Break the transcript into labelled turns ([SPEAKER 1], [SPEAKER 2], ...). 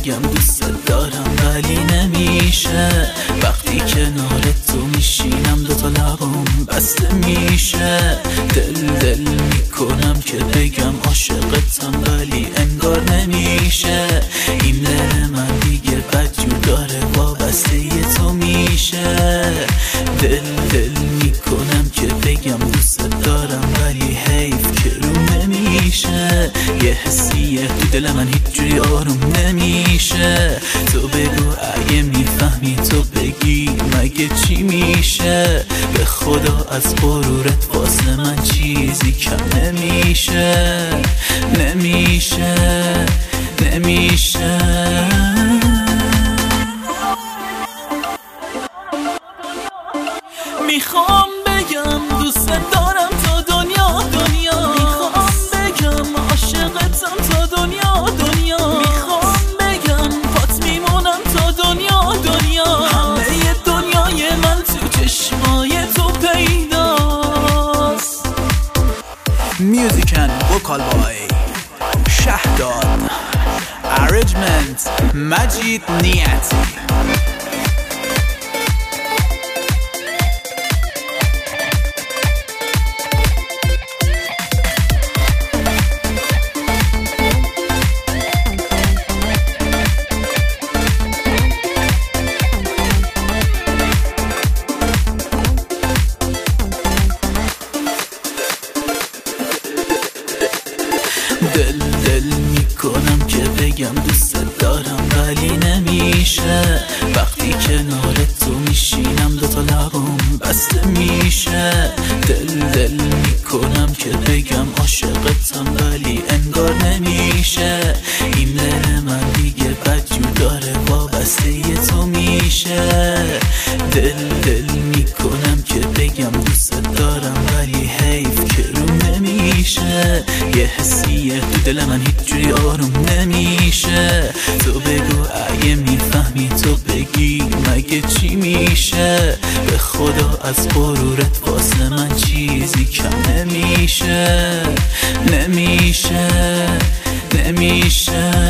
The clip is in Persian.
[SPEAKER 1] بگم دوست دارم ولی نمیشه. وقتی کنار تو میشینم دوتا لبم بسته میشه. دل میکنم که بگم عاشقتم ولی انگار نمیشه. این دل من دیگه بدجور داره وابسته تو میشه. دل میکنم که بگم دوست دارم ولی حیف که روم نمیشه. یه حسیه تو دل من هیچ جوری آروم نمیشه. تو بگو اگه میفهمی تو بگی مگه چی میشه. به خدا از غرورت واسه من چیزی کم نمیشه. نمیشه میخوام بگم دوست دارم تا دنیا. میخوام بگم عاشقتم تا دنیا. میخوام بگم پات میمونم تا دنیا. همه دنیای من تو چشمای تو پیداست.
[SPEAKER 2] میوزیکن وکال بای شهداد، ارنجمنت مجید نیتی.
[SPEAKER 1] دل میکنم که بگم دوست دارم ولی نمیشه. وقتی کنار تو میشینم دوتا لبم بسته میشه. دل میکنم که بگم عاشقتم ولی انگار نمیشه. این دل من دیگه بدجور داره وابسته تو میشه. دل میکنم که بگم دوست دارم ولی حیف که روم نمیشه. یه حسیه تو دل من هیچ جوری آروم نمیشه. تو بگو اگه میفهمی تو بگی مگه چی میشه. به خدا از غرورت واسه من چیزی کم نمیشه.